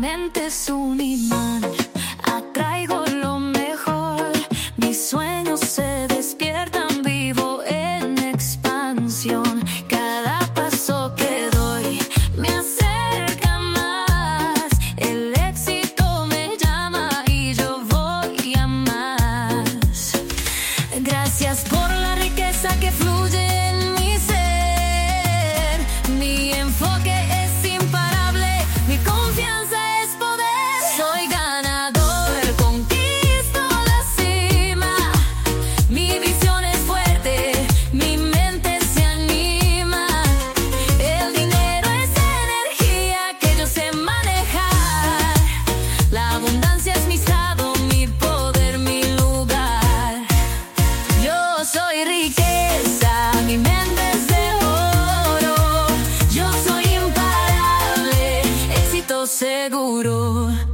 mente es un imán, atraigo lo mejor. Mis sueños se despiertan, vivo en expansión. Cada paso que doy me acerca más. El éxito me llama y yo voy a más. Gracias por la riqueza que fluye en mi ser. Mi enfoque es imparable, mi confianza es poder. Soy ganador, conquisto la cima. Mi visión es fuerte, mi mente se anima. El dinero es energía que yo sé manejar. La abundancia es mi estado, mi poder, mi lugar. Yo soy riqueza, mi mente es de oro. Yo soy imparable, éxito seguro.